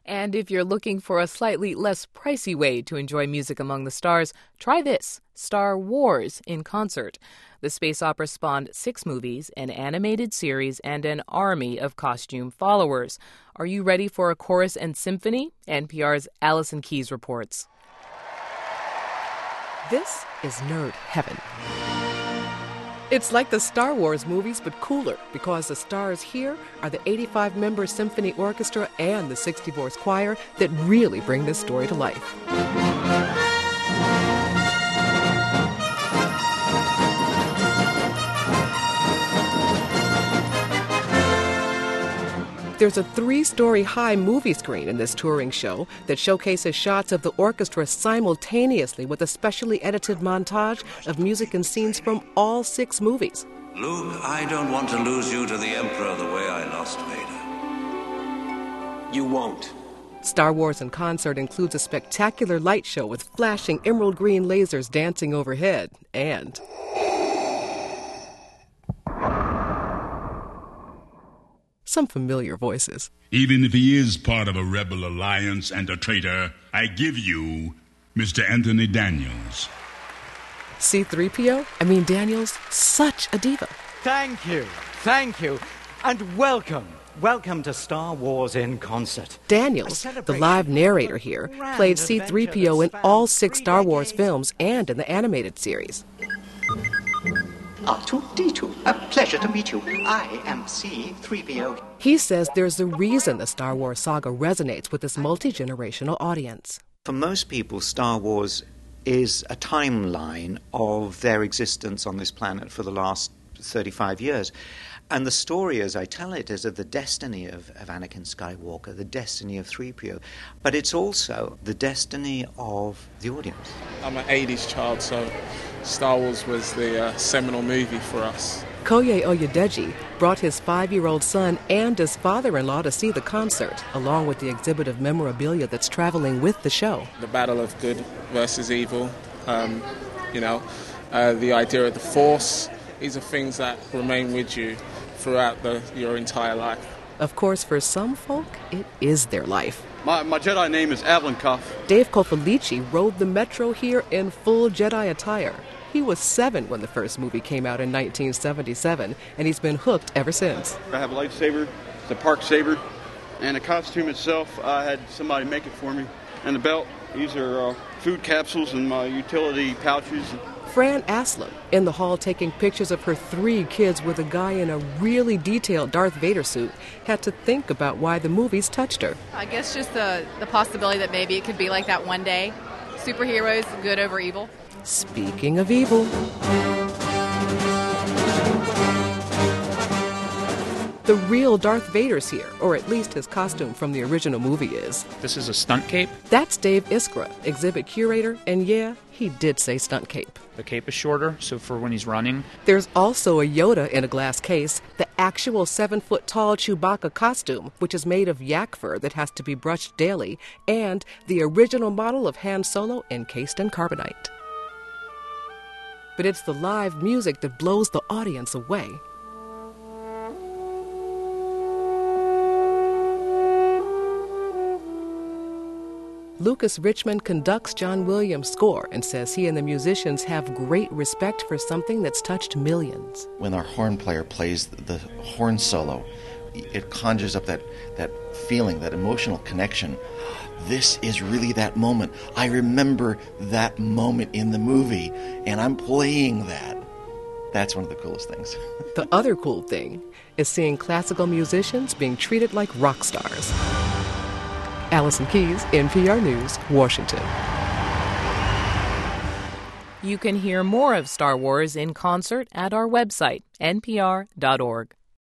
And if you're looking for a slightly less pricey way to enjoy music among the stars, try this, Star Wars in Concert. The space opera spawned 6 movies, an animated series, and an army of costume followers. Are you ready for a chorus and symphony? NPR's Allison Keyes reports. This is nerd heaven. It's like the Star Wars movies, but cooler, because the stars here are the 85-member symphony orchestra and the 60-voice choir that really bring this story to life. There's a 3-story high movie screen in this touring show that showcases shots of the orchestra simultaneously with a specially edited montage of music and scenes from all 6 movies. Luke, I don't want to lose you to the Emperor the way I lost Vader. You won't. Star Wars in Concert includes a spectacular light show with flashing emerald green lasers dancing overhead and some familiar voices. Even if he is part of a rebel alliance and a traitor, I give you Mr. Anthony Daniels. C-3PO? Daniels, such a diva. Thank you. And welcome to Star Wars in Concert. Daniels, the live narrator here, played C-3PO in all 6 Star Wars films and in the animated series. R2-D2, a pleasure to meet you. I am C-3PO. He says there's a reason the Star Wars saga resonates with this multi-generational audience. For most people, Star Wars is a timeline of their existence on this planet for the last 35 years. And the story, as I tell it, is of the destiny of Anakin Skywalker, the destiny of 3PO. But it's also the destiny of the audience. I'm an 80s child, so Star Wars was the seminal movie for us. Koye Oyedeji brought his 5-year-old son and his father-in-law to see the concert, along with the exhibit of memorabilia that's traveling with the show. The battle of good versus evil, the idea of the Force, these are things that remain with you throughout your entire life. Of course, for some folk, it is their life. My Jedi name is Avalon Cuff. Dave Kofalici rode the Metro here in full Jedi attire. He was 7 when the first movie came out in 1977, and he's been hooked ever since. I have a lightsaber, it's a park saber, and the costume itself, I had somebody make it for me. And the belt, these are food capsules and my utility pouches. Fran Aslam, in the hall taking pictures of her 3 kids with a guy in a really detailed Darth Vader suit, had to think about why the movies touched her. I guess just the possibility that maybe it could be like that one day. Superheroes, good over evil. Speaking of evil, the real Darth Vader's here, or at least his costume from the original movie is. This is a stunt cape? That's Dave Iskra, exhibit curator, and yeah, he did say stunt cape. The cape is shorter, so for when he's running. There's also a Yoda in a glass case, the actual 7-foot-tall Chewbacca costume, which is made of yak fur that has to be brushed daily, and the original model of Han Solo encased in carbonite. But it's the live music that blows the audience away. Lucas Richmond conducts John Williams' score and says he and the musicians have great respect for something that's touched millions. When our horn player plays the horn solo, it conjures up that feeling, that emotional connection. This is really that moment. I remember that moment in the movie, and I'm playing that. That's one of the coolest things. The other cool thing is seeing classical musicians being treated like rock stars. Allison Keyes, NPR News, Washington. You can hear more of Star Wars in Concert at our website, npr.org.